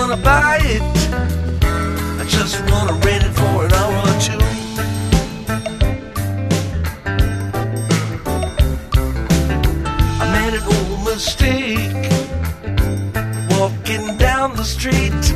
gonna buy it. I just wanna rent it for an hour or two. I made an old mistake walking down the street.